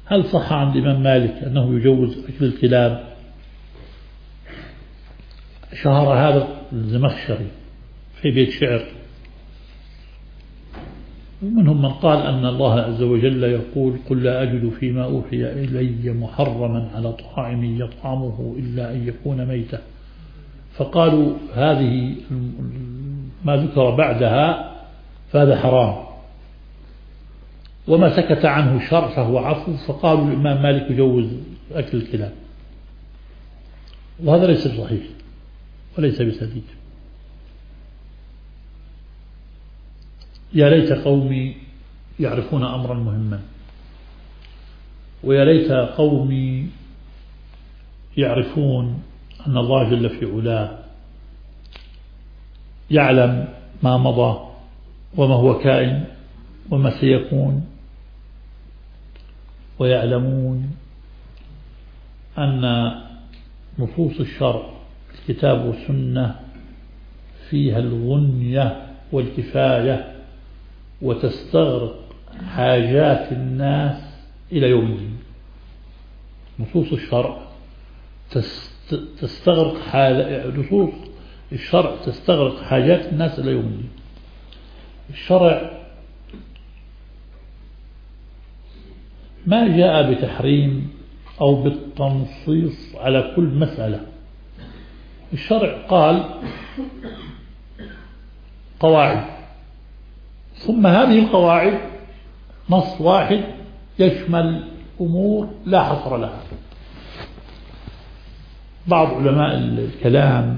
هل صح عند الإمام مالك أنه يجوز أكل الكلاب؟ شهر هذا الزمخشري في بيت شعر، ومنهم من قال أن الله عز وجل يقول قل لا أجد فيما أوحي إلي محرما على طاعم يطعمه إلا أن يكون ميتا، فقالوا هذه ما ذكر بعدها فهذا حرام، وما سكت عنه الشرع فهو عفو، فقالوا الإمام مالك يجوز أكل الكلاب، وهذا ليس صحيح وليس بسديد. يا ليت قومي يعرفون أمرا مهما، ويا ليت قومي يعرفون أن الله جل في علاه يعلم ما مضى وما هو كائن وما سيكون، ويعلمون أن نصوص الشرع الكتاب والسنة فيها الغنية والكفاية، وتستغرق حاجات الناس إلى يوم الدين. نصوص الشرع تستغرق نصوص الشرع تستغرق حاجات الناس إلى يوم الدين. الشرع ما جاء بتحريم أو بالتنصيص على كل مسألة. الشرع قال قواعد، ثم هذه القواعد نص واحد يشمل أمور لا حصر لها. بعض علماء الكلام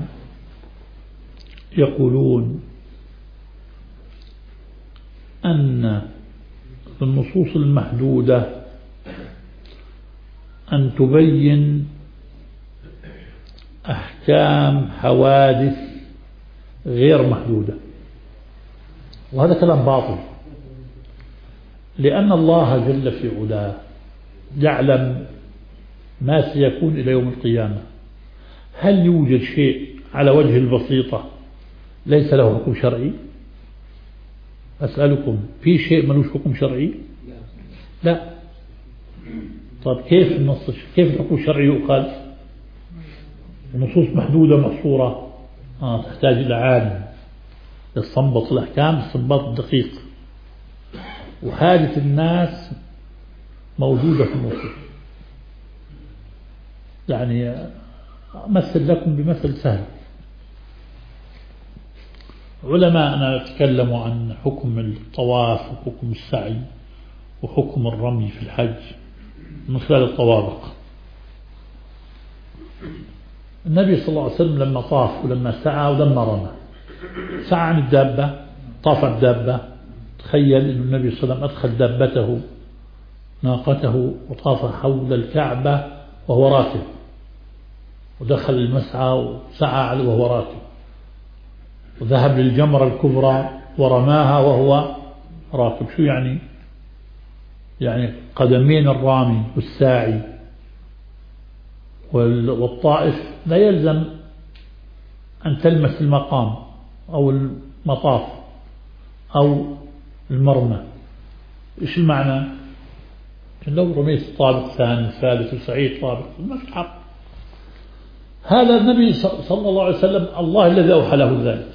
يقولون أن النصوص المحدودة أن تبين أحكام حوادث غير محدودة، وهذا كلام باطل، لأن الله جل في علاه يعلم ما سيكون إلى يوم القيامة. هل يوجد شيء على وجه البسيطة ليس له حكم شرعي؟ أسألكم، في شيء ملوش حكم شرعي؟ لا. طيب كيف النص، كيف الحكم الشرعي يؤخذ؟ النصوص محدودة محصورة، تحتاج إلى عالم يستنبط الأحكام استنباط دقيق، وحاجة الناس موجودة في النصوص. يعني أمثل لكم بمثل سهل. علماءنا تكلموا عن حكم الطواف وحكم السعي وحكم الرمي في الحج من خلال الطوابق. النبي صلى الله عليه وسلم لما طاف ولما سعى ولما رمى، سعى عن الدابة، طاف الدابة. تخيل أن النبي صلى الله عليه وسلم أدخل دابته ناقته وطاف حول الكعبة وهو راكب، ودخل المسعى وسعى وهو راكب، وذهب للجمرة الكبرى ورماها وهو راكب. شو يعني؟ يعني قدمين الرامي والساعي والطائف لا يلزم أن تلمس المقام أو المطاف أو المرمى. إيش المعنى؟ لو رميت طابق ثاني ثالث وسعيد طابق ما في حق. هذا النبي صلى الله عليه وسلم الله الذي أوحى له ذلك.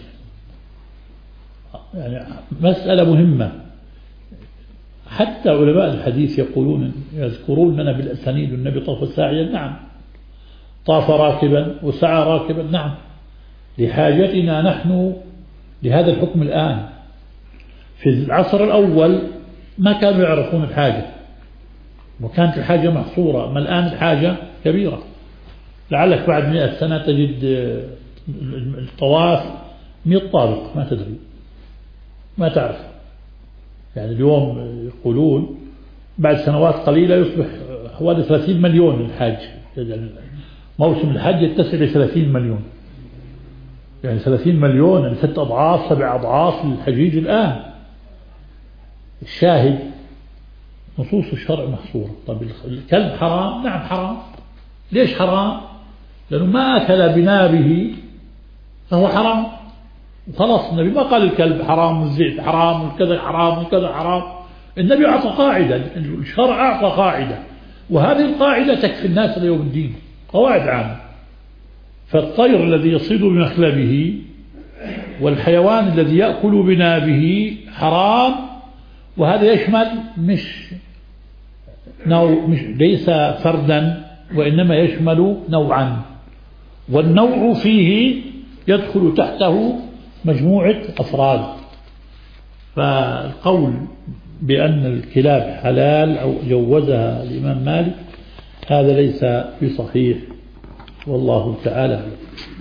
يعني مسألة مهمة. حتى علماء الحديث يقولون يذكرون لنا بالأسانيد النبي طاف ساعيا، نعم، طاف راكبا وسعى راكبا، نعم، لحاجتنا نحن لهذا الحكم الآن. في العصر الأول ما كانوا يعرفون الحاجة وكانت الحاجة محصورة، ما الآن الحاجة كبيرة. لعلك بعد 100 سنة تجد الطواف 100 طابق، ما تدري، ما تعرف. يعني اليوم يقولون بعد سنوات قليلة يصبح حوالي 30 مليون الحاج، يعني موسم الحج يتسع ل 30 مليون، يعني 30 مليون يعني 6 أضعاف 7 أضعاف للحجيج الآن. الشاهد نصوص الشرع محصورة. طب الكلب حرام؟ نعم حرام. ليش حرام؟ لأنه ما أكل بنابه فهو حرام، وخلاص. النبي ما قال الكلب حرام والزيت حرام والكذا حرام والكذا حرام. النبي أعطى قاعدة، الشرع أعطى قاعدة وهذه القاعدة تكفي الناس ليوم الدين، قواعد عامة. فالطير الذي يصيد بمخلبه والحيوان الذي يأكل بنابه حرام، وهذا يشمل مش ليس فردا، وإنما يشمل نوعا، والنوع فيه يدخل تحته مجموعة أفراد. فالقول بأن الكلاب حلال أو جوزها الإمام مالك هذا ليس بصحيح، والله تعالى.